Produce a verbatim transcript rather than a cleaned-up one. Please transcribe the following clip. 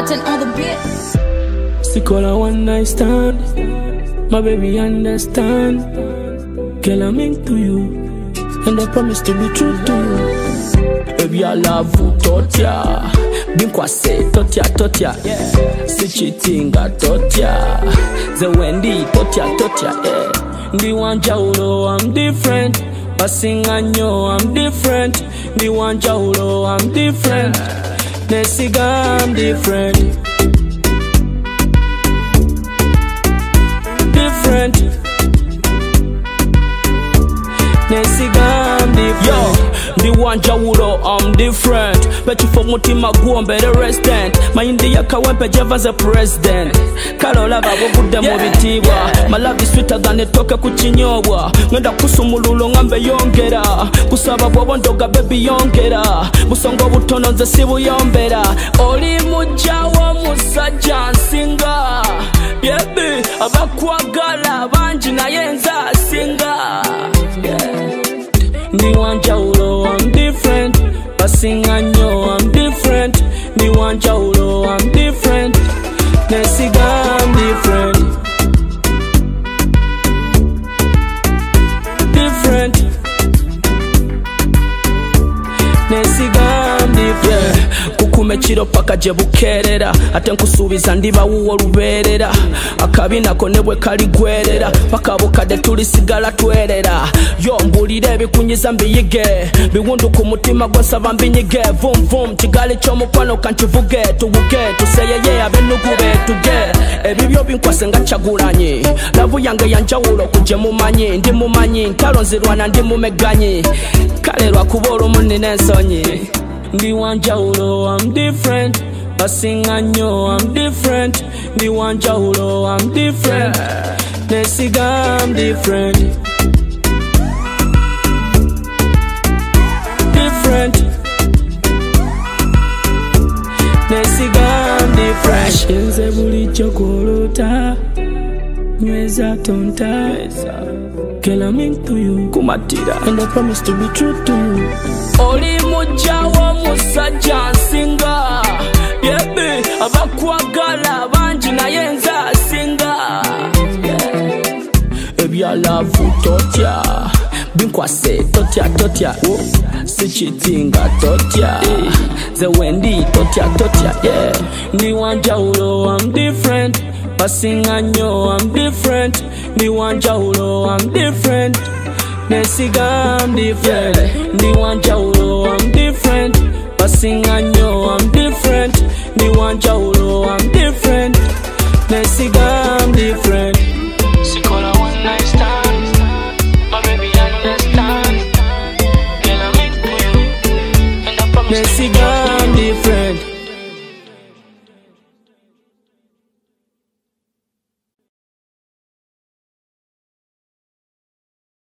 Martin on the beat. Sikola one night stand, my baby understand. Girl, I'm into you, and I promise to be true to you. Baby, I love you, totia. Binkwa say, totia, totia, yeah. Si cheatinga, totia. The Wendy, totia, totia, yeah. Ndi wanja ulo, I'm different. Basinga nyo, I'm different. Ndi wanja ulo, I'm different. Nesiga, I'm different. Different. Nesiga, I'm different. Yo, ndi wanja ulo, I'm different. Bechi for mutima guombe the resident. My India kawempe jeva the president. Kalola babo kude mubitibwa. My love is sweeter than the toke kuchinyobwa. Ngenda kusumululo ngambe yongera. Kusaba bobo ndoga baby yongera. Musongo butono nze sibu yombera. Oli mujawa musajja nsinga. Yebi abakwagala banji na yenza singa. Yeah. Ndi wanja ulo, I'm different. Basinga nyo, I'm different. Ndi wanja ulo, I'm different. Nesiga, I'm different. Different. Nesiga, I'm different. Kukume chiro paka jebukerera. Ate nkusubiza ndiba wuwo luberera. Akabina konebwe kali gwerera. Paka bukade tulisigala twerera. Yo mbulire bikunyiza mbiyige. Biwundu ku mutima gwasaba mbinyige. Vum vum kigali cyo mukwano kankivuge. Tubuge tuseyeye abenugu betuge. Ebibyo binkwase ngacaguranye. Lavu yange yanjawulo kuje mumanyi. Ndi mumanyi ntalo nzirwana ndi mumeganyi. Kalelwa kuboro munine ensonyi. Ndi wanja ulo, I'm different. Basinga nyo, I'm different. Ndi wanja ulo, I'm different. Nesiga, I'm different. Different. Nesiga, I'm different. Enze buli chokolota nyweza tonta. Girl, I'm into you, kumatira, and I promise to be true to you. Oli mujawa musajja nsinga. Yebi abakwagala banji na yenza singa. Yeah. Ebi I love you, totia. Binkwa say, totia, totia. Oh. Si cheatinga, totia. The Wendy, totia, totia. Yeah. Ndi wanja ulo, I'm different. Basinga nyo, I'm different. Ndi wanja ulo, I'm different. Nesiga, I'm different. Ndi wanja ulo, I'm different. Basinga nyo, I'm